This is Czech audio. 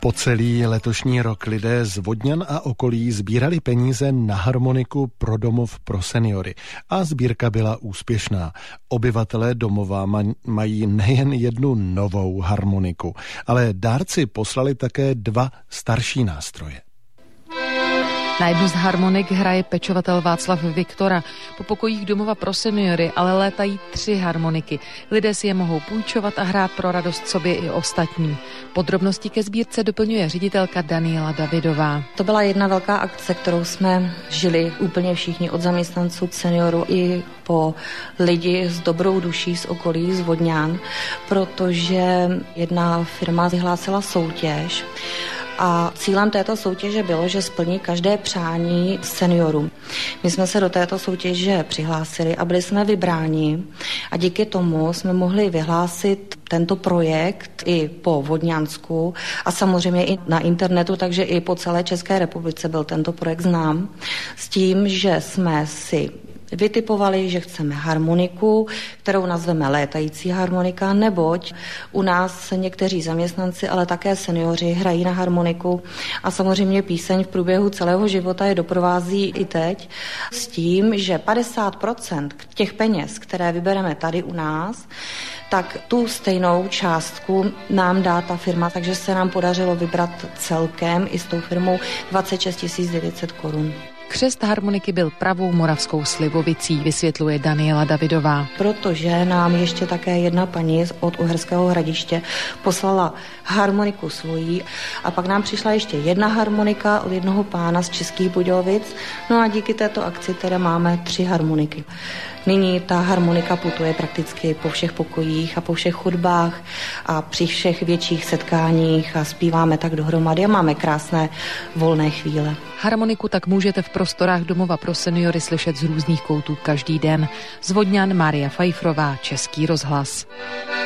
Po celý letošní rok lidé z Vodňan a okolí sbírali peníze na harmoniku pro domov pro seniory a sbírka byla úspěšná. Obyvatelé domova mají nejen jednu novou harmoniku, ale dárci poslali také 2 starší nástroje. Na jednu z harmonik hraje pečovatel Václav Viktora. Po pokojích domova pro seniory ale létají 3 harmoniky. Lidé si je mohou půjčovat a hrát pro radost sobě i ostatní. Podrobnosti ke sbírce doplňuje ředitelka Daniela Davidová. To byla jedna velká akce, kterou jsme žili úplně všichni, od zaměstnanců, seniorů i po lidi s dobrou duší z okolí, z Vodňan, protože jedna firma vyhlásila soutěž. A cílem této soutěže bylo, že splní každé přání seniorům. My jsme se do této soutěže přihlásili a byli jsme vybráni a díky tomu jsme mohli vyhlásit tento projekt i po Vodňansku a samozřejmě i na internetu, takže i po celé České republice byl tento projekt znám. S tím, že jsme si vytipovali, že chceme harmoniku, kterou nazveme létající harmonika, neboť u nás někteří zaměstnanci, ale také seniori hrají na harmoniku a samozřejmě píseň v průběhu celého života je doprovází i teď s tím, že 50% těch peněz, které vybereme tady u nás, tak tu stejnou částku nám dá ta firma, takže se nám podařilo vybrat celkem i s tou firmou 26 900 korun. Křest harmoniky byl pravou moravskou slivovicí, vysvětluje Daniela Davidová. Protože nám ještě také jedna paní od Uherského Hradiště poslala harmoniku svojí a pak nám přišla ještě jedna harmonika od jednoho pána z Českých Budějovic. No a díky této akci teda máme 3 harmoniky. Nyní ta harmonika putuje prakticky po všech pokojích a po všech chodbách a při všech větších setkáních a zpíváme tak dohromady a máme krásné volné chvíle. Harmoniku tak můžete v prostorách domova pro seniory slyšet z různých koutů každý den. Z Vodňan Mária Fajfrová, Český rozhlas.